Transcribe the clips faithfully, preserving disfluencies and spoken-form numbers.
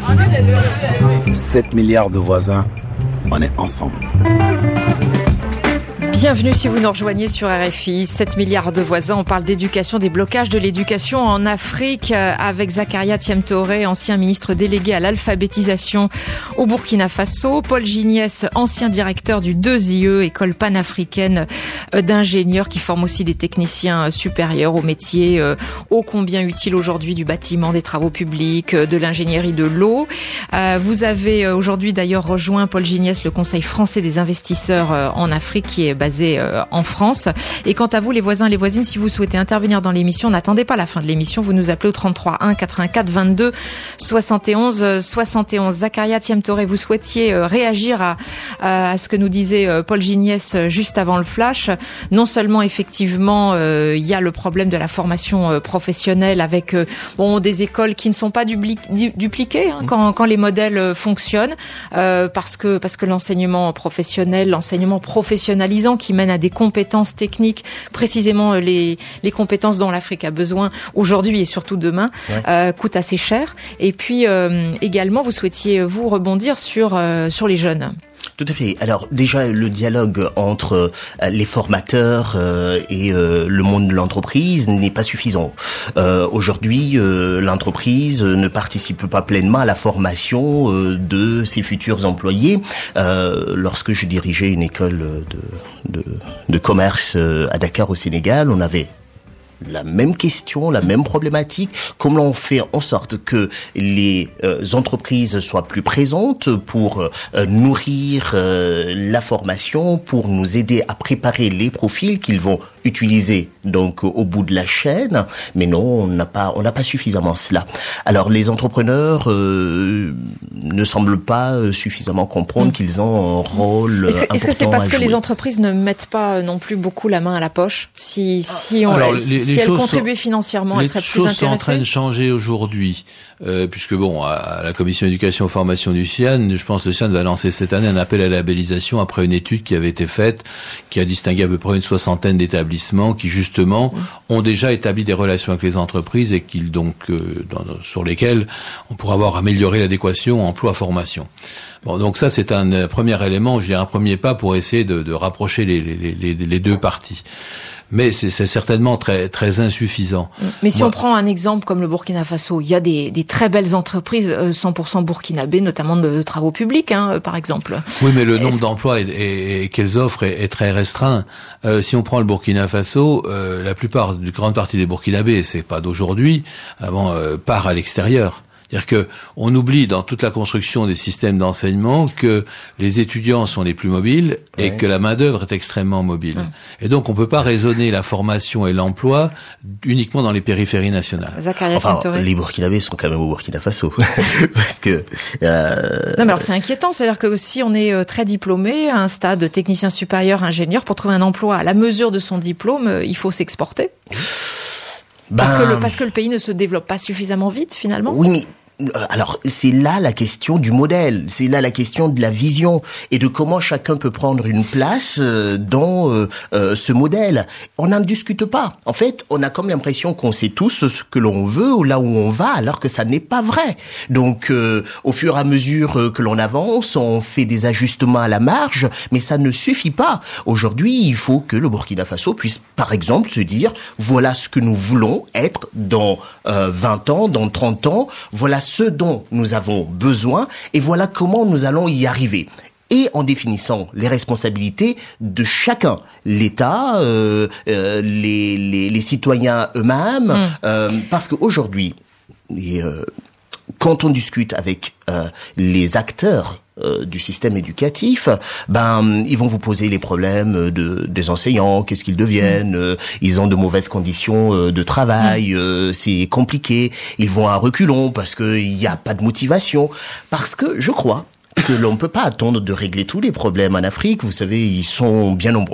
sept milliards de voisins, on est ensemble. Bienvenue si vous nous rejoignez sur R F I. sept milliards de voisins, on parle d'éducation, des blocages de l'éducation en Afrique avec Zakaria Thiem Touré, ancien ministre délégué à l'alphabétisation au Burkina Faso, Paul Gignès, ancien directeur du deux I E, école panafricaine d'ingénieurs qui forme aussi des techniciens supérieurs au métier ô combien utile aujourd'hui du bâtiment, des travaux publics, de l'ingénierie de l'eau. Vous avez aujourd'hui d'ailleurs rejoint, Paul Gignès, le Conseil français des investisseurs en Afrique qui est basé en France. Et quant à vous, les voisins, les voisines, si vous souhaitez intervenir dans l'émission, n'attendez pas la fin de l'émission, vous nous appelez au trente-trois un quatre-vingt-quatre vingt-deux soixante et onze soixante et onze. Zakaria Thiem Touré, vous souhaitiez réagir à, à ce que nous disait Paul Gignès juste avant le flash. Non seulement, effectivement, euh, il y a le problème de la formation professionnelle avec euh, bon des écoles qui ne sont pas dubli- du- dupliquées hein, quand, quand les modèles fonctionnent, euh, parce que parce que l'enseignement professionnel, l'enseignement professionnalisant qui mène à des compétences techniques, précisément les les compétences dont l'Afrique a besoin aujourd'hui et surtout demain, ouais. euh, coûte assez cher. Et puis euh, également, vous souhaitiez vous rebondir sur euh, sur les jeunes. Tout à fait. Alors déjà, le dialogue entre euh, les formateurs euh, et euh, le monde de l'entreprise n'est pas suffisant. Euh, aujourd'hui, euh, l'entreprise ne participe pas pleinement à la formation euh, de ses futurs employés. Euh, lorsque je dirigeais une école de, de, de commerce euh, à Dakar au Sénégal, on avait la même question, la même problématique. Comment on fait en sorte que les euh, entreprises soient plus présentes pour euh, nourrir euh, la formation, pour nous aider à préparer les profils qu'ils vont utiliser donc au bout de la chaîne. Mais non, on n'a pas, on n'a pas suffisamment cela. Alors les entrepreneurs euh, ne semblent pas suffisamment comprendre mmh. qu'ils ont un rôle est-ce que, important est-ce que c'est parce à que jouer. les entreprises ne mettent pas non plus beaucoup la main à la poche? Si si on Alors, si, les, si les elles choses contribuaient sont, financièrement, elles seraient plus intéressées. Les choses sont en train de changer aujourd'hui, euh, puisque bon, à, à la commission éducation et formation du C I A N, je pense que le C I A N va lancer cette année un appel à la labellisation après une étude qui avait été faite, qui a distingué à peu près une soixantaine d'établissements qui justement mmh. ont déjà établi des relations avec les entreprises et qui donc euh, dans, sur lesquelles on pourra avoir amélioré l'adéquation emploi-formation. Bon, donc ça c'est un euh, premier élément, je dirais un premier pas pour essayer de, de rapprocher les, les, les, les deux parties. Mais c'est, c'est certainement très très insuffisant. Mais si Moi, on prend un exemple comme le Burkina Faso, il y a des, des très belles entreprises cent pour cent burkinabées, notamment de travaux publics, hein, par exemple. Oui, mais le Est-ce... nombre d'emplois et, et, et qu'elles offrent est, est très restreint. Euh, si on prend le Burkina Faso, euh, la plupart, une grande partie des Burkinabés, c'est pas d'aujourd'hui, avant euh, part à l'extérieur. C'est-à-dire que on oublie dans toute la construction des systèmes d'enseignement que les étudiants sont les plus mobiles et ouais. que la main-d'œuvre est extrêmement mobile. Hum. Et donc on peut pas raisonner la formation et l'emploi uniquement dans les périphéries nationales. Zakaria enfin, Thiem Touré. Les Burkinabés sont quand même au Burkina Faso parce que. Euh... Non, mais alors c'est inquiétant, c'est-à-dire que si on est très diplômé à un stade technicien supérieur, ingénieur, pour trouver un emploi à la mesure de son diplôme, il faut s'exporter. Ben... Parce que le parce que le pays ne se développe pas suffisamment vite finalement. Oui, mais alors c'est là la question du modèle, c'est là la question de la vision et de comment chacun peut prendre une place dans euh, euh, ce modèle. On n'en discute pas. En fait, on a comme l'impression qu'on sait tous ce que l'on veut ou là où on va, alors que ça n'est pas vrai. Donc, euh, au fur et à mesure que l'on avance, on fait des ajustements à la marge, mais ça ne suffit pas. Aujourd'hui, il faut que le Burkina Faso puisse, par exemple, se dire voilà ce que nous voulons être dans euh, vingt ans, dans trente ans, voilà ce dont nous avons besoin et voilà comment nous allons y arriver. Et en définissant les responsabilités de chacun, l'État, euh, euh, les, les, les citoyens eux-mêmes, mmh. euh, parce qu'aujourd'hui, et, euh, quand on discute avec euh, les acteurs euh, du système éducatif, ben ils vont vous poser les problèmes de des enseignants, qu'est-ce qu'ils deviennent, mmh. euh, ils ont de mauvaises conditions euh, de travail, mmh. euh, c'est compliqué, ils vont à reculons parce que il y a pas de motivation, parce que je crois que l'on ne peut pas attendre de régler tous les problèmes en Afrique, vous savez, ils sont bien nombreux.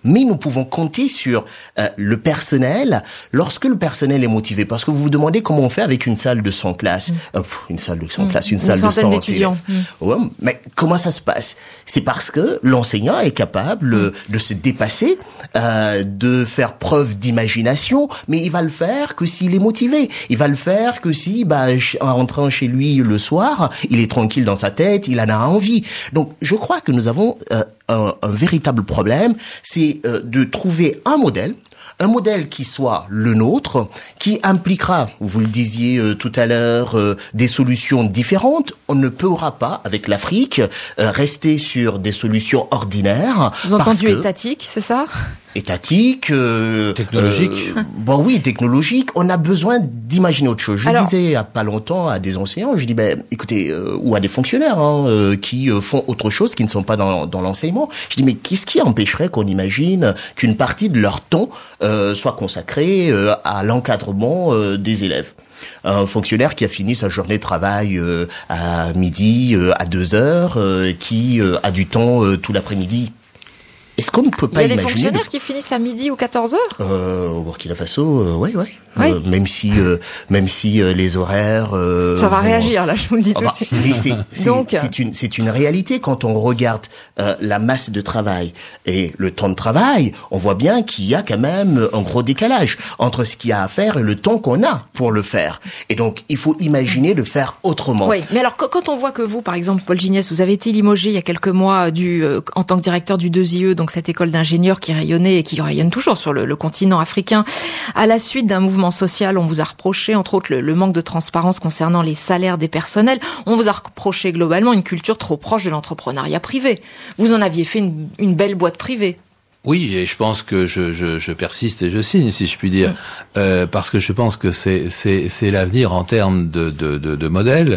Mais nous pouvons compter sur euh, le personnel lorsque le personnel est motivé. Parce que vous vous demandez comment on fait avec une salle de cent classes. Mmh. Euh, pff, une salle de cent mmh. classes, une, une salle de cent d'étudiants. Mmh. Ouais, mais comment ça se passe? C'est parce que l'enseignant est capable mmh. de se dépasser, euh, de faire preuve d'imagination, mais il va le faire que s'il est motivé. Il va le faire que si, bah, en rentrant chez lui le soir, il est tranquille dans sa tête, il en a envie. Donc, je crois que nous avons euh, un, un véritable problème, c'est euh, de trouver un modèle, un modèle qui soit le nôtre, qui impliquera, vous le disiez euh, tout à l'heure, euh, des solutions différentes. On ne pourra pas, avec l'Afrique, euh, rester sur des solutions ordinaires. Sous-entendu étatique, c'est ça ? Étatique, euh, technologique. Euh, bon oui, technologique. On a besoin d'imaginer autre chose. Je Alors, disais il y a pas longtemps à des enseignants, je dis ben écoutez, euh, ou à des fonctionnaires hein, euh, qui euh, font autre chose, qui ne sont pas dans, dans l'enseignement. Je dis mais qu'est-ce qui empêcherait qu'on imagine qu'une partie de leur temps euh, soit consacrée euh, à l'encadrement euh, des élèves? Un fonctionnaire qui a fini sa journée de travail euh, à midi, euh, à deux heures, euh, qui euh, a du temps euh, tout l'après-midi. Est-ce qu'on ne peut pas imaginer... Il y a des fonctionnaires de... qui finissent à midi ou quatorze heures euh, Au Burkina Faso, euh, ouais, ouais. Oui. Euh, même si, euh, même si euh, les horaires... Euh, Ça va vont... réagir, là, je vous le dis ah tout bah, de suite. Mais c'est, c'est, Donc... c'est, une, c'est une réalité. Quand on regarde euh, la masse de travail et le temps de travail, on voit bien qu'il y a quand même un gros décalage entre ce qu'il y a à faire et le temps qu'on a pour le faire. Et donc, il faut imaginer de faire autrement. Oui, mais alors, quand on voit que vous, par exemple, Paul Giniès, vous avez été limogé il y a quelques mois du, euh, en tant que directeur du deux I E, donc cette école d'ingénieurs qui rayonnait et qui rayonne toujours sur le, le continent africain, à la suite d'un mouvement social, on vous a reproché, entre autres, le, le manque de transparence concernant les salaires des personnels. On vous a reproché globalement une culture trop proche de l'entrepreneuriat privé. Vous en aviez fait une, une belle boîte privée. Oui, et je pense que je, je, je persiste et je signe, si je puis dire, mmh. euh, parce que je pense que c'est, c'est, c'est l'avenir en termes de, de, de, de modèle.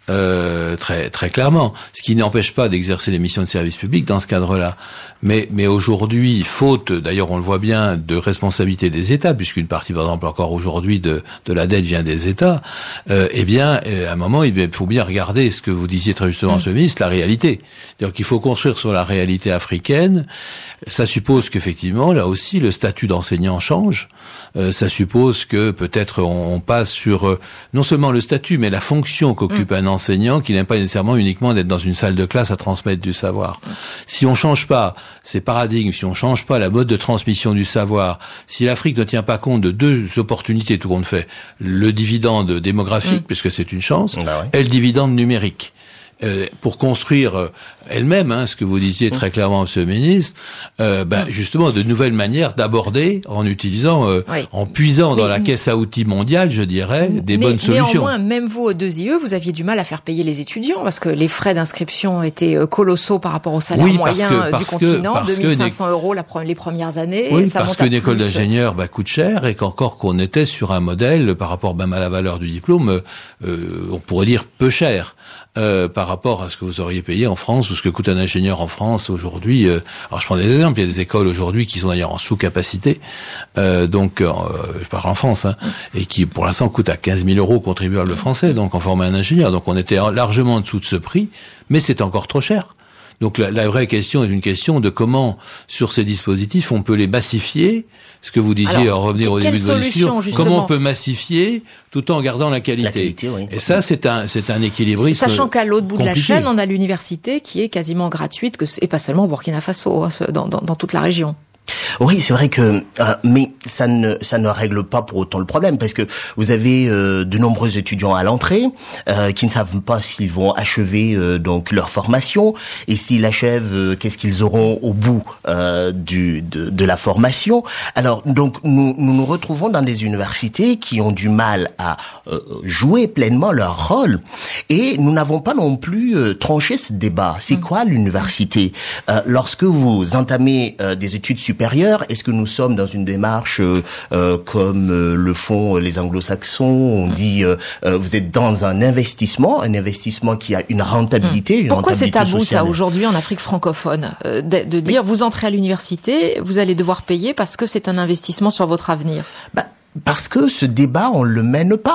Euh, très très clairement, ce qui n'empêche pas d'exercer les missions de service public dans ce cadre-là. Mais mais aujourd'hui, faute, d'ailleurs on le voit bien, de responsabilité des États, puisqu'une partie, par exemple, encore aujourd'hui de de la dette vient des États. Euh, eh bien, à un moment, il faut bien regarder ce que vous disiez très justement, Monsieur le ministre, la réalité. C'est-à-dire qu'il faut construire sur la réalité africaine. Ça suppose qu'effectivement, là aussi, le statut d'enseignant change. Euh, ça suppose que peut-être on, on passe sur euh, non seulement le statut, mais la fonction qu'occupe mmh. un enseignant, qui n'aime pas nécessairement uniquement d'être dans une salle de classe à transmettre du savoir. Mmh. Si on change pas ces paradigmes, si on change pas la mode de transmission du savoir, si l'Afrique ne tient pas compte de deux opportunités, tout compte fait, le dividende démographique, mmh. puisque c'est une chance, bah ouais. et le dividende numérique. Euh, pour construire euh, elle-même, hein, ce que vous disiez très clairement, Monsieur le ministre, euh, ben, justement de nouvelles manières d'aborder en utilisant, euh, oui. en puisant mais, dans la caisse à outils mondiale, je dirais, des mais, bonnes solutions. Néanmoins, même vous au deux I E, vous aviez du mal à faire payer les étudiants parce que les frais d'inscription étaient colossaux par rapport au salaire oui, moyen que, du continent, deux mille cinq cents euros la, les premières années. Oui, ça parce qu'une école d'ingénieur bah, coûte cher et qu'encore qu'on était sur un modèle par rapport même à la valeur du diplôme, euh, on pourrait dire peu cher. Euh, par rapport à ce que vous auriez payé en France ou ce que coûte un ingénieur en France aujourd'hui. Euh, alors je prends des exemples, il y a des écoles aujourd'hui qui sont d'ailleurs en sous-capacité, euh, donc euh, je parle en France, hein, et qui pour l'instant coûtent à quinze mille euros aux contribuables français, donc en former un ingénieur. Donc on était largement en dessous de ce prix, mais c'est encore trop cher. Donc la, la vraie question est une question de comment, sur ces dispositifs, on peut les massifier. Ce que vous disiez, alors, en revenir au début de votre discussion, comment on peut massifier tout en gardant la qualité. La qualité oui. Et ça, c'est un, c'est un équilibrisme. Sachant qu'à l'autre bout compliqué. de la chaîne, on a l'université qui est quasiment gratuite, que et pas seulement au Burkina Faso, hein, dans, dans, dans toute la région. Oui, c'est vrai que, euh, mais ça ne, ça ne règle pas pour autant le problème, parce que vous avez euh, de nombreux étudiants à l'entrée euh, qui ne savent pas s'ils vont achever euh, donc leur formation, et s'ils achèvent, euh, qu'est-ce qu'ils auront au bout euh, du de, de la formation. Alors donc nous, nous nous retrouvons dans des universités qui ont du mal à euh, jouer pleinement leur rôle, et nous n'avons pas non plus euh, tranché ce débat. C'est mmh. quoi l'université? euh, Lorsque vous entamez euh, des études supérieures, est-ce que nous sommes dans une démarche euh, euh, comme euh, le font les anglo-saxons? On dit euh, euh, vous êtes dans un investissement, un investissement qui a une rentabilité. Une Pourquoi rentabilité c'est tabou sociale. Ça aujourd'hui en Afrique francophone euh, de, de dire oui. vous entrez à l'université, vous allez devoir payer parce que c'est un investissement sur votre avenir? Bah, parce que ce débat on le mène pas.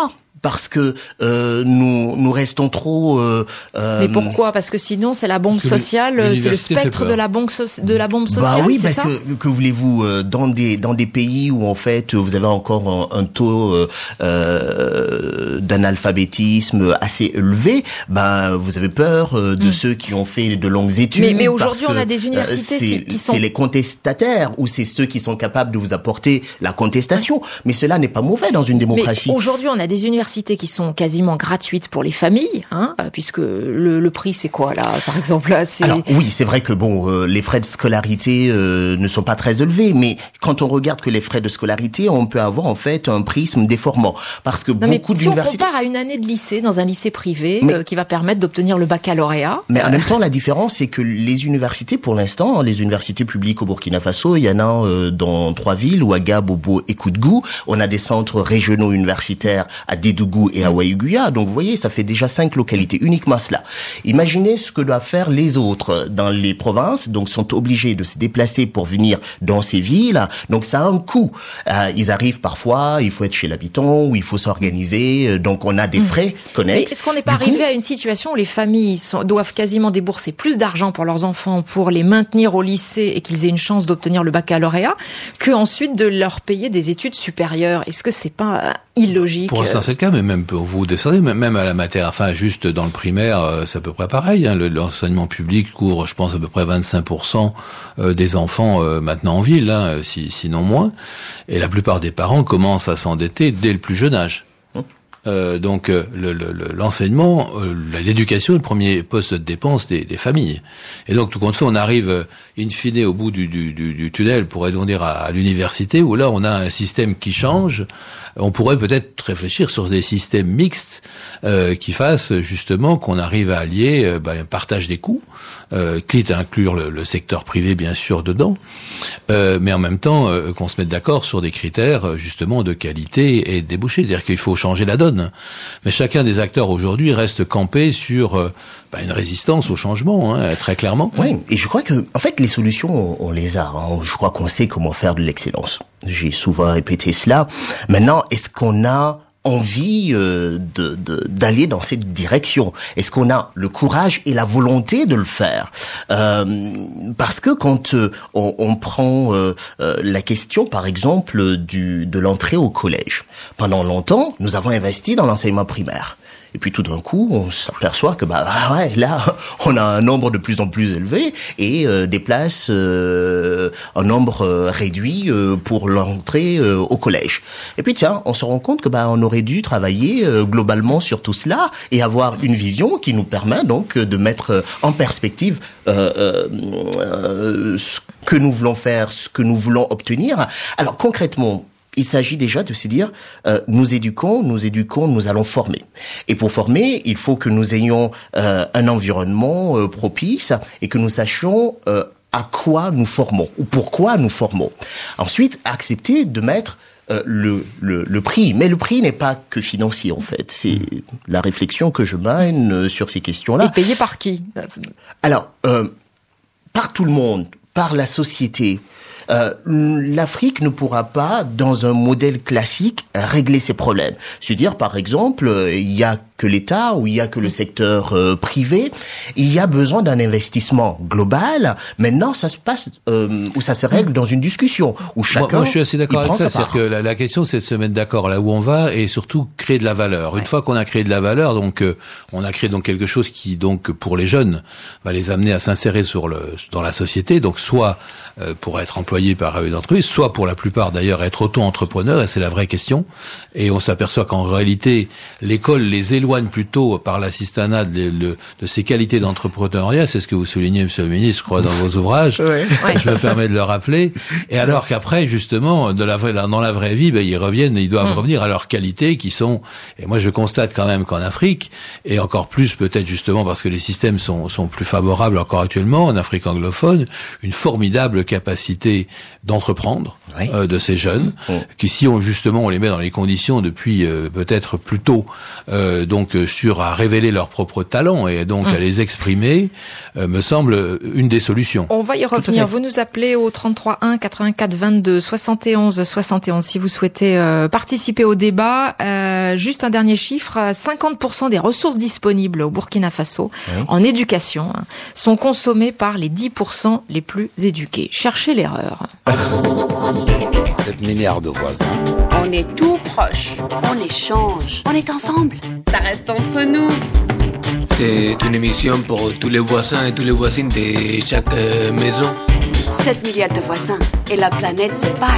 parce que euh, nous nous restons trop. Euh, euh, Mais pourquoi? Parce que sinon c'est la bombe sociale, c'est le spectre de la bombe so- de la bombe sociale. Bah oui, c'est parce ça que que voulez-vous euh, dans des dans des pays où en fait vous avez encore un, un taux euh, euh, d'analphabétisme assez élevé, ben vous avez peur euh, de mm. ceux qui ont fait de longues études. Mais, mais aujourd'hui on a des universités c'est, qui sont c'est les contestataires ou c'est ceux qui sont capables de vous apporter la contestation. Mais cela n'est pas mauvais dans une démocratie. Mais aujourd'hui, on a des universités qui sont quasiment gratuites pour les familles, hein, puisque le, le prix, c'est quoi là, par exemple là, c'est... Alors oui, c'est vrai que bon, euh, les frais de scolarité euh, ne sont pas très élevés, mais quand on regarde que les frais de scolarité, on peut avoir en fait un prisme déformant, parce que non, beaucoup mais si d'universités. Si on compare à une année de lycée dans un lycée privé mais... euh, qui va permettre d'obtenir le baccalauréat. Mais en même temps, la différence, c'est que les universités, pour l'instant, les universités publiques au Burkina Faso, il y en a euh, dans trois villes, Ouaga, Bobo et Koutgou. On a des centres régionaux universitaires à Dédougou et à Waïguya. Donc, vous voyez, ça fait déjà cinq localités, uniquement cela. Imaginez ce que doivent faire les autres dans les provinces. Donc, sont obligés de se déplacer pour venir dans ces villes. Donc, ça a un coût. Euh, ils arrivent parfois, il faut être chez l'habitant ou il faut s'organiser. Donc, on a des frais connexes. Mais est-ce qu'on n'est pas du arrivé coup, à une situation où les familles sont, doivent quasiment débourser plus d'argent pour leurs enfants pour les maintenir au lycée et qu'ils aient une chance d'obtenir le baccalauréat que ensuite de leur payer des études supérieures? Est-ce que c'est pas illogique? Pour l'instant, c'est le cas, mais même pour vous descendez, même à la matière, enfin, juste dans le primaire, c'est à peu près pareil, hein. L'enseignement public couvre, je pense, à peu près vingt-cinq pour cent des enfants maintenant en ville, hein, si, sinon moins. Et la plupart des parents commencent à s'endetter dès le plus jeune âge. Euh, donc euh, le, le, l'enseignement, euh, l'éducation est le premier poste de dépense des, des familles. Et donc tout compte fait, on arrive euh, in fine au bout du, du, du, du tunnel, pour dire à, à l'université, où là on a un système qui change. On pourrait peut-être réfléchir sur des systèmes mixtes euh, qui fassent justement qu'on arrive à allier euh, bah, un partage des coûts, euh, quitte à inclure le, le secteur privé bien sûr dedans, euh, mais en même temps euh, qu'on se mette d'accord sur des critères justement de qualité et de débouchés. C'est-à-dire qu'il faut changer la donne. Mais chacun des acteurs aujourd'hui reste campé sur euh, bah, une résistance au changement, hein, très clairement. Oui, et je crois que en fait les solutions on, on les a. Hein. Je crois qu'on sait comment faire de l'excellence. J'ai souvent répété cela. Maintenant, est-ce qu'on a envie euh, de, de, d'aller dans cette direction? Est-ce qu'on a le courage et la volonté de le faire? euh, Parce que quand euh, on, on prend euh, euh, la question, par exemple, du, de l'entrée au collège, pendant longtemps, nous avons investi dans l'enseignement primaire. Et puis tout d'un coup, on s'aperçoit que bah ah ouais, là, on a un nombre de plus en plus élevé et euh, des places, euh, un nombre euh, réduit euh, pour l'entrée euh, au collège. Et puis tiens, on se rend compte que bah on aurait dû travailler euh, globalement sur tout cela et avoir une vision qui nous permet donc de mettre en perspective euh, euh, euh, ce que nous voulons faire, ce que nous voulons obtenir. Alors concrètement, il s'agit déjà de se dire, euh, nous éduquons, nous éduquons, nous allons former. Et pour former, il faut que nous ayons euh, un environnement euh, propice et que nous sachions euh, à quoi nous formons ou pourquoi nous formons. Ensuite, accepter de mettre euh, le, le, le prix. Mais le prix n'est pas que financier, en fait. C'est la réflexion que je mène euh, sur ces questions-là. Et payé par qui? Alors, euh, par tout le monde, par la société. Euh, l'Afrique ne pourra pas, dans un modèle classique, régler ses problèmes. Je veux dire, par exemple, il y a que l'État ou il y a que le secteur euh, privé. Il y a besoin d'un investissement global. Maintenant, ça se passe euh, ou ça se règle dans une discussion où chacun. Moi, moi je suis assez d'accord avec ça. C'est-à-dire que la, la question, c'est de se mettre d'accord là où on va et surtout créer de la valeur. Ouais. Une fois qu'on a créé de la valeur, donc euh, on a créé donc quelque chose qui, donc, pour les jeunes, va les amener à s'insérer sur le dans la société. Donc, soit euh, pour être employé par une entreprise, soit pour la plupart d'ailleurs être auto-entrepreneur, et c'est la vraie question. Et on s'aperçoit qu'en réalité, l'école les éloigne plutôt par l'assistanat de, de, de ces qualités d'entrepreneuriat. C'est ce que vous soulignez, Monsieur le Ministre, je crois, dans vos ouvrages. Ouais. Je me permets de le rappeler. Et alors qu'après, justement, de la vraie, dans la vraie vie, ben, ils reviennent, ils doivent mmh. revenir à leurs qualités qui sont. Et moi, je constate quand même qu'en Afrique, et encore plus peut-être justement parce que les systèmes sont, sont plus favorables encore actuellement en Afrique anglophone, une formidable capacité d'entreprendre oui. euh, de ces jeunes, mmh. qui si on justement on les met dans les conditions depuis euh, peut-être plus tôt, euh, donc euh, sur à révéler leurs propres talents et donc mmh. à les exprimer, euh, me semble une des solutions. On va y revenir. Vous nous appelez au trente-trois un quatre-vingt-quatre vingt-deux soixante et onze soixante et onze si vous souhaitez euh, participer au débat. Euh, juste un dernier chiffre, cinquante pour cent des ressources disponibles au Burkina Faso oui. en éducation hein, sont consommées par les dix pour cent les plus éduqués. Cherchez l'erreur. sept milliards de voisins. On est tout proche. On échange. On est ensemble. Ça reste entre nous. C'est une émission pour tous les voisins et toutes les voisines de chaque euh, maison. sept milliards de voisins et la planète se parle.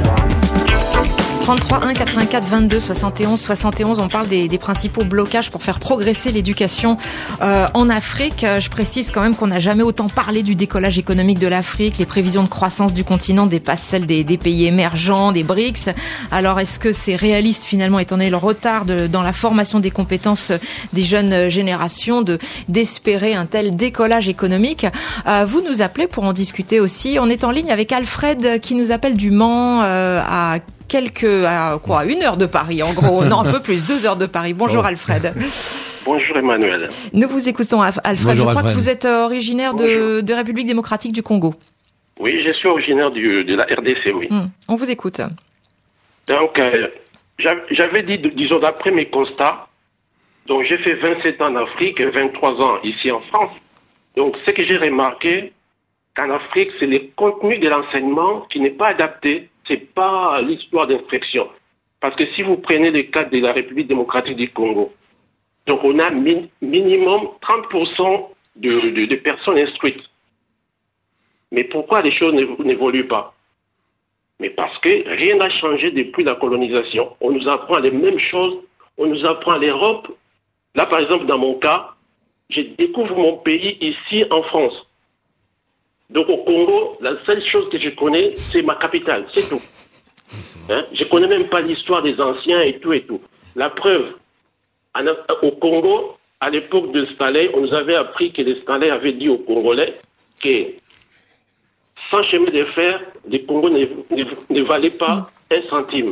trente-trois un quatre-vingt-quatre vingt-deux soixante et onze soixante et onze, on parle des, des principaux blocages pour faire progresser l'éducation euh, en Afrique. Je précise quand même qu'on n'a jamais autant parlé du décollage économique de l'Afrique. Les prévisions de croissance du continent dépassent celles des, des pays émergents, des B R I C S. Alors est-ce que c'est réaliste finalement, étant donné le retard de, dans la formation des compétences des jeunes générations, de d'espérer un tel décollage économique? euh, Vous nous appelez pour en discuter aussi. On est en ligne avec Alfred qui nous appelle du Mans euh, à quelques, à quoi, une heure de Paris en gros, non un peu plus, deux heures de Paris. Bonjour oh. Alfred. Bonjour Emmanuel. Nous vous écoutons Alfred. Bonjour, je crois Alfred. Que vous êtes originaire de, de République démocratique du Congo. Oui, je suis originaire du, de la R D C, oui. Hum, on vous écoute. Donc, euh, j'avais dit, disons d'après mes constats, donc j'ai fait vingt-sept ans en Afrique et vingt-trois ans ici en France. Donc ce que j'ai remarqué, qu'en Afrique, c'est le contenu de l'enseignement qui n'est pas adapté. C'est pas l'histoire d'instruction. Parce que si vous prenez le cas de la République démocratique du Congo, donc on a min- minimum trente pour cent de, de, de personnes instruites. Mais pourquoi les choses n'évoluent pas? Mais parce que rien n'a changé depuis la colonisation. On nous apprend les mêmes choses, on nous apprend l'Europe. Là, par exemple, dans mon cas, je découvre mon pays ici en France. Donc au Congo, la seule chose que je connais, c'est ma capitale, c'est tout. Hein? Je ne connais même pas l'histoire des anciens et tout et tout. La preuve, en, au Congo, à l'époque de Stanley, on nous avait appris que les Stanley avaient dit aux Congolais que sans chemin de fer, les Congos ne, ne, ne valaient pas mm. un centime,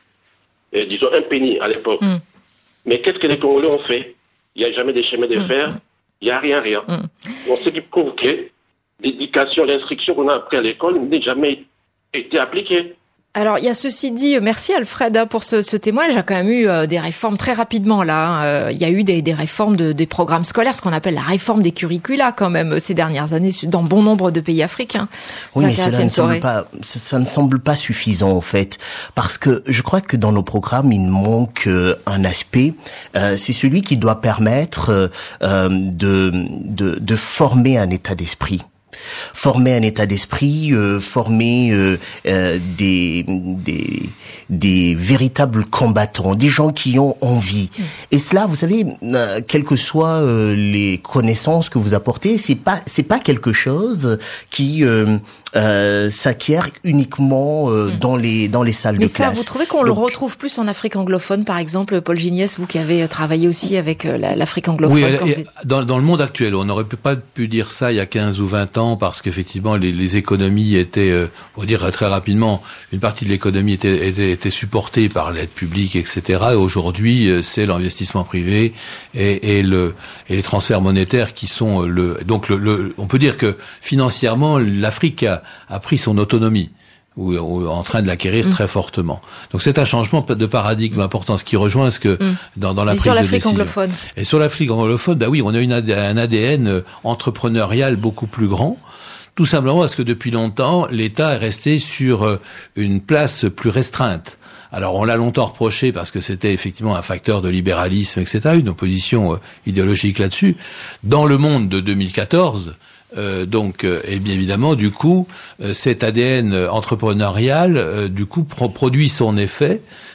euh, disons un penny à l'époque. Mm. Mais qu'est-ce que les Congolais ont fait? Il n'y a jamais de chemin de fer, il mm. n'y a rien, rien. Mm. Donc ce qui prouve que l'éducation, l'instruction qu'on a appris à l'école n'a jamais été appliquée. Alors, il y a ceci dit, merci Alfred hein, pour ce, ce témoignage. Il y a quand même eu euh, des réformes très rapidement là. Hein. Euh, il y a eu des, des réformes de, des programmes scolaires, ce qu'on appelle la réforme des curricula quand même ces dernières années dans bon nombre de pays africains. Oui, mais cela ne semble pas, ça, ça ne semble pas suffisant en fait, parce que je crois que dans nos programmes il manque euh, un aspect. Euh, c'est celui qui doit permettre euh, de, de de former un état d'esprit. Former un état d'esprit, euh, former euh, euh, des, des des véritables combattants, des gens qui ont envie. Mmh. Et cela, vous savez, euh, quelles que soient euh, les connaissances que vous apportez, c'est pas c'est pas quelque chose qui euh, euh, s'acquiert uniquement euh, mmh. dans les dans les salles Mais de ça, classe. Vous trouvez qu'on Donc, le retrouve plus en Afrique anglophone, par exemple, Paul Giniès, vous qui avez travaillé aussi avec euh, l'Afrique anglophone. Oui, quand et, vous êtes... dans, dans le monde actuel, on n'aurait pas pu dire ça il y a quinze ou vingt ans, parce qu'effectivement les, les économies étaient, euh, on va dire très rapidement, une partie de l'économie était, était, était supportée par l'aide publique, et cetera. Et aujourd'hui, c'est l'investissement privé et, et, le, et les transferts monétaires qui sont le. Donc, le, le, on peut dire que financièrement, l'Afrique a, a pris son autonomie, ou, ou en train de l'acquérir mmh. très fortement. Donc c'est un changement de paradigme important, ce qui rejoint ce que mmh. dans, dans la et prise sur de l'Afrique décision. anglophone. Et sur l'Afrique anglophone, bah oui, on a une, un A D N entrepreneurial beaucoup plus grand. Tout simplement parce que depuis longtemps, l'État est resté sur une place plus restreinte. Alors on l'a longtemps reproché parce que c'était effectivement un facteur de libéralisme, et cetera, une opposition idéologique là-dessus. Dans le monde de deux mille quatorze, euh, donc, euh, et bien évidemment, du coup, euh, cet A D N entrepreneurial, euh, du coup, pro- produit son effet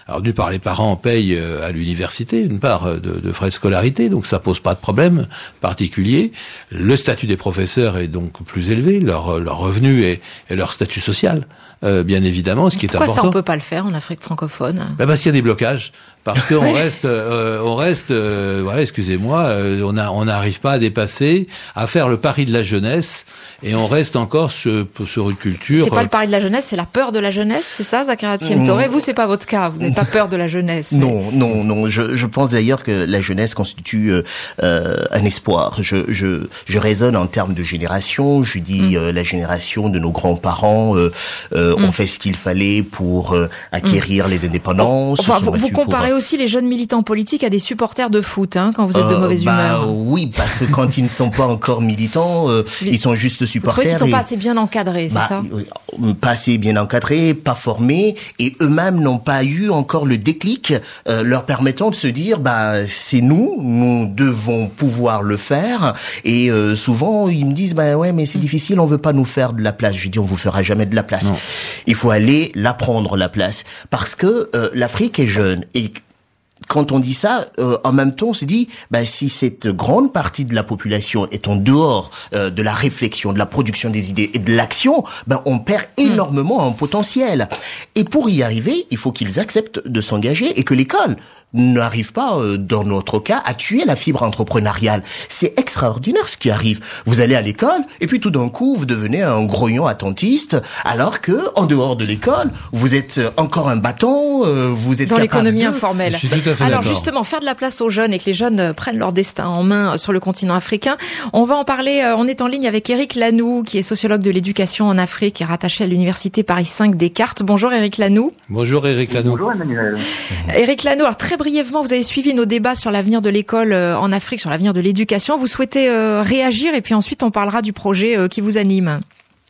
Alors d'une part, les parents payent à l'université une part de, de frais de scolarité, donc ça pose pas de problème particulier. Le statut des professeurs est donc plus élevé, leur, leur revenu et, et leur statut social. Euh, bien évidemment, ce qui est Pourquoi important. Pourquoi ça on peut pas le faire en Afrique francophone? Ben parce qu'il y a des blocages, parce qu'on reste, euh, on reste, euh, voilà, excusez-moi, euh, on a, on n'arrive pas à dépasser, à faire le pari de la jeunesse, et on reste encore sur, sur une culture. C'est pas le pari de la jeunesse, c'est la peur de la jeunesse, c'est ça, Zakaria Thiemtore? Vous, c'est pas votre cas, vous n'avez pas peur de la jeunesse. Mais... Non, non, non. Je, je pense d'ailleurs que la jeunesse constitue euh, un espoir. Je, je, je raisonne en termes de génération. Je dis mm. euh, la génération de nos grands-parents. Euh, euh, mm. ont fait ce qu'il fallait pour euh, acquérir mm. les indépendances. Enfin, vous, vous comparez pour... aussi les jeunes militants politiques à des supporters de foot, hein, quand vous êtes euh, de mauvaise bah, humeur. Oui, parce que quand ils ne sont pas encore militants, euh, ils... ils sont juste supporters. Vous trouvez qu'ils sont et... pas assez bien encadrés, c'est bah, ça? Pas assez bien encadrés, pas formés, et eux-mêmes n'ont pas eu encore le déclic euh, leur permettant de se dire, bah c'est nous, nous devons pouvoir le faire. Et euh, souvent ils me disent, bah ouais, mais c'est mm. difficile, on veut pas nous faire de la place. Je dis, on vous fera jamais de la place. Non. Il faut aller la prendre la place, parce que euh, l'Afrique est jeune et quand on dit ça, euh, en même temps, on se dit, bah, si cette grande partie de la population est en dehors euh, de la réflexion, de la production des idées et de l'action, ben, on perd énormément en potentiel. Et pour y arriver, il faut qu'ils acceptent de s'engager et que l'école n'arrive pas, euh, dans notre cas, à tuer la fibre entrepreneuriale. C'est extraordinaire ce qui arrive. Vous allez à l'école et puis tout d'un coup, vous devenez un grognon attentiste, alors que en dehors de l'école, vous êtes encore un bâton, euh, vous êtes dans l'économie de... informelle. Alors justement, faire de la place aux jeunes et que les jeunes prennent leur destin en main sur le continent africain. On va en parler, euh, on est en ligne avec Éric Lanoux, qui est sociologue de l'éducation en Afrique et rattaché à l'université Paris cinq Descartes. Bonjour Éric Lanoux. Bonjour Éric Lanoux. Bonjour Emmanuel. Éric Lanoux, alors très brièvement, vous avez suivi nos débats sur l'avenir de l'école euh, en Afrique, sur l'avenir de l'éducation. Vous souhaitez euh, réagir et puis ensuite on parlera du projet euh, qui vous anime.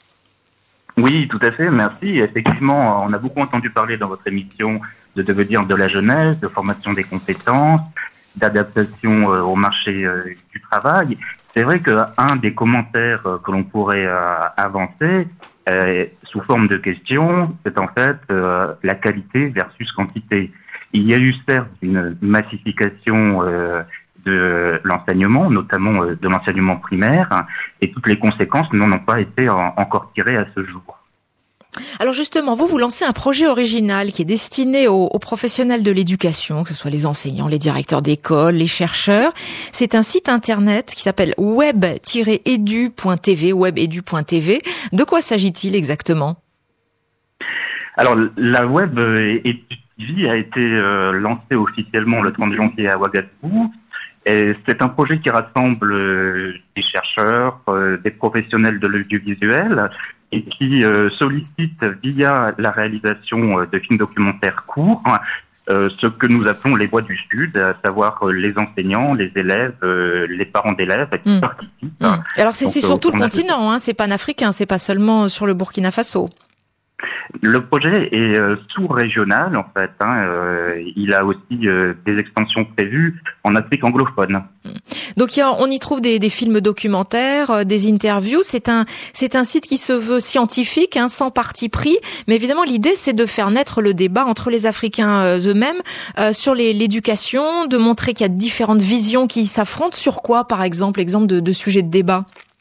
Oui, tout à fait, merci. Effectivement, on a beaucoup entendu parler dans votre émission de devenir de la jeunesse, de formation des compétences, d'adaptation euh, au marché euh, du travail. C'est vrai qu'un des commentaires euh, que l'on pourrait euh, avancer euh, sous forme de question, c'est en fait euh, la qualité versus quantité. Il y a eu certes une massification euh, de l'enseignement, notamment euh, de l'enseignement primaire, hein, et toutes les conséquences n'en ont pas été en, encore tirées à ce jour. Alors justement, vous, vous lancez un projet original qui est destiné aux, aux professionnels de l'éducation, que ce soit les enseignants, les directeurs d'école, les chercheurs. C'est un site internet qui s'appelle web tiret edu point t v, web edu point t v. De quoi s'agit-il exactement? Alors, la web edu T V a été euh, lancée officiellement le trente janvier à Ouagadougou. Et c'est un projet qui rassemble euh, des chercheurs, euh, des professionnels de l'audiovisuel, et qui euh, sollicite via la réalisation euh, de films documentaires courts euh, ce que nous appelons les voix du Sud, à savoir euh, les enseignants, les élèves, euh, les parents d'élèves qui mmh. participent. Mmh. Alors c'est, Donc, c'est sur tout le a... continent, hein, c'est panafricain, c'est pas seulement sur le Burkina Faso. Le projet est euh, sous-régional en fait. Hein, euh, il a aussi euh, des extensions prévues en Afrique anglophone. Donc il y a, on y trouve des, des films documentaires, euh, des interviews. C'est un c'est un site qui se veut scientifique, hein, sans parti pris. Mais évidemment l'idée c'est de faire naître le débat entre les Africains euh, eux-mêmes euh, sur les, l'éducation, de montrer qu'il y a différentes visions qui s'affrontent. Sur quoi par exemple, exemple de, de sujets de débat?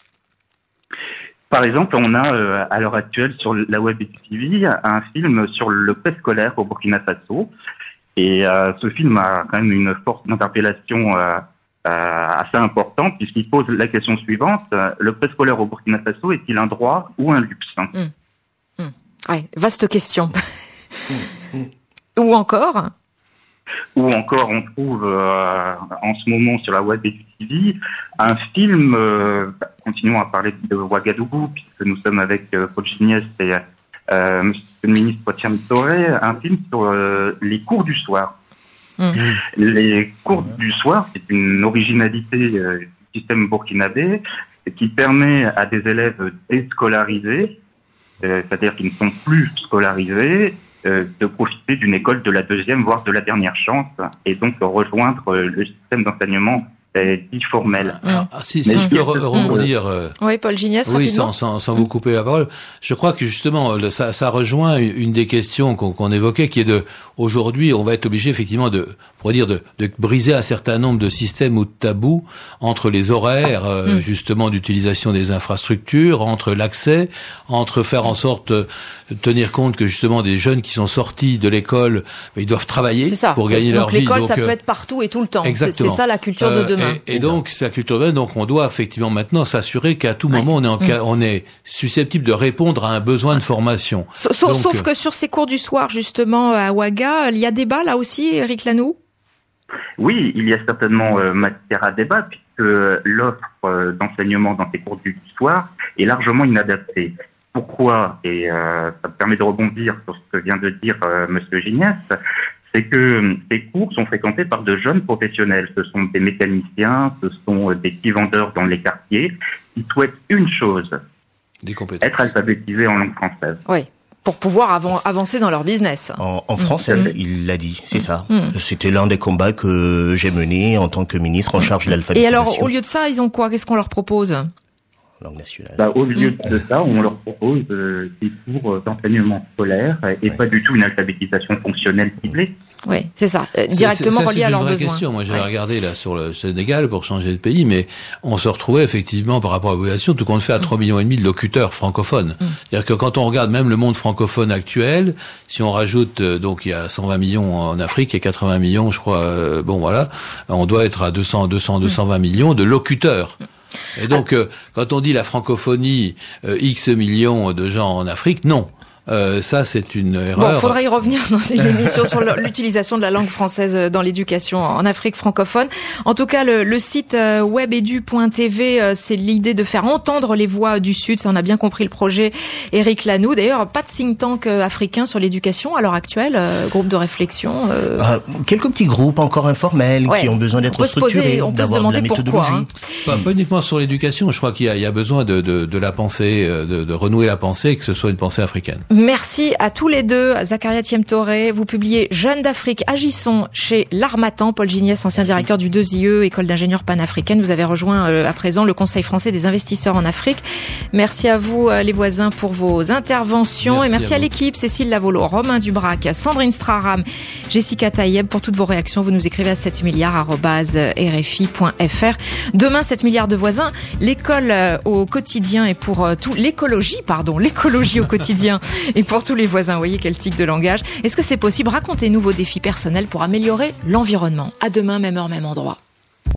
Par exemple, on a euh, à l'heure actuelle sur la web T V un film sur le préscolaire au Burkina Faso. Et euh, ce film a quand même une force d'interpellation euh, euh, assez importante puisqu'il pose la question suivante. Le préscolaire au Burkina Faso est-il un droit ou un luxe? mmh. Mmh. Ouais, vaste question. mmh. Ou encore Ou encore, on trouve euh, en ce moment sur la web T V un film, euh, continuons à parler de Ouagadougou, puisque nous sommes avec euh, Paul Gignes et euh, Monsieur le ministre Thiemtore, un film sur euh, les cours du soir. Mmh. Les cours du soir, c'est une originalité euh, du système burkinabé qui permet à des élèves déscolarisés, euh, c'est-à-dire qui ne sont plus scolarisés, de profiter d'une école de la deuxième, voire de la dernière chance, et donc rejoindre le système d'enseignement est dit formel. Ah, ah, si, si je peux re- rebondir. Euh, oui, Paul Giniès, oui, rapidement. sans, sans, sans vous couper la parole. Je crois que justement, ça, ça rejoint une des questions qu'on, qu'on évoquait, qui est de, aujourd'hui, on va être obligé effectivement de, pour dire, de, de briser un certain nombre de systèmes ou de tabous entre les horaires, euh, mmh. justement, d'utilisation des infrastructures, entre l'accès, entre faire en sorte de tenir compte que justement des jeunes qui sont sortis de l'école, ils doivent travailler ça, pour gagner leur vie. L'école, donc l'école, ça euh, peut être partout et tout le temps. Exactement. C'est, c'est ça la culture de demain. Euh, et, et donc, c'est la culture de demain. Donc, on doit effectivement maintenant s'assurer qu'à tout moment, ouais. on est en, mmh. on est susceptible de répondre à un besoin de formation. Sauf, donc, sauf que sur ces cours du soir, justement, à Ouaga, il y a débat là aussi, Eric Lanoux? Oui, il y a certainement euh, matière à débat, puisque l'offre euh, d'enseignement dans ces cours du soir est largement inadaptée. Pourquoi? Et euh, ça me permet de rebondir sur ce que vient de dire euh, Monsieur Giniès, c'est que ces cours sont fréquentés par de jeunes professionnels. Ce sont des mécaniciens, ce sont des petits vendeurs dans les quartiers qui souhaitent une chose, des compétences. Être alphabétisés en langue française. Oui. Pour pouvoir av- avancer dans leur business. En, en français, mmh. il l'a dit, c'est mmh. ça. Mmh. C'était l'un des combats que j'ai menés en tant que ministre en charge de l'alphabétisation. Et alors, au lieu de ça, ils ont quoi? Qu'est-ce qu'on leur propose? Langue nationale. Bah, au lieu mmh. de ça, on leur propose euh, des cours d'enseignement scolaire et ouais. pas du tout une alphabétisation fonctionnelle ciblée. Oui, c'est ça, euh, directement relié à leurs besoins. C'est une vraie question. Moi, j'avais ouais. regardé là sur le Sénégal pour changer de pays, mais on se retrouvait effectivement par rapport à la population, tout compte fait, à trois millions et demi de locuteurs francophones. Mm. C'est-à-dire que quand on regarde même le monde francophone actuel, si on rajoute, euh, donc il y a cent vingt millions en Afrique et quatre-vingts millions, je crois, euh, bon voilà, on doit être à deux cents, deux cents, deux cent vingt mm. millions de locuteurs. Et donc, euh, quand on dit la francophonie, euh, X millions de gens en Afrique, non. Euh, ça, c'est une erreur. Bon, faudra y revenir dans une émission sur l'utilisation de la langue française dans l'éducation en Afrique francophone. En tout cas, le, le site webedu point t v, c'est l'idée de faire entendre les voix du Sud. Ça, on a bien compris le projet. Eric Lanoux. D'ailleurs, pas de think tank africain sur l'éducation à l'heure actuelle. Euh, groupe de réflexion. Euh... Euh, quelques petits groupes encore informels ouais. qui ont besoin d'être structurés, on peut d'avoir se demander de la méthodologie. Pourquoi, hein. Pas, pas uniquement sur l'éducation. Je crois qu'il y a, il y a besoin de, de, de la pensée, de, de renouer la pensée, et que ce soit une pensée africaine. Merci à tous les deux. Zakaria Thiemtoré, vous publiez Jeunes d'Afrique, agissons chez l'Harmattan. Paul Giniès, ancien Merci. directeur du deux I E, École d'ingénieurs panafricaine. Vous avez rejoint euh, à présent le Conseil français des investisseurs en Afrique. Merci à vous, euh, les voisins, pour vos interventions. Merci et merci à, à l'équipe, Cécile Lavolo, Romain Dubrac, Sandrine Straram, Jessica Taïeb pour toutes vos réactions. Vous nous écrivez à sept milliards arobase r f i point f r. Demain, sept milliards de voisins. L'école euh, au quotidien et pour euh, tout, l'écologie, pardon, l'écologie au quotidien et pour tous les voisins. Vous voyez quel tic de langage. Est-ce que c'est possible? Racontez-nous vos défis personnels pour améliorer l'environnement. À demain, même heure, même endroit.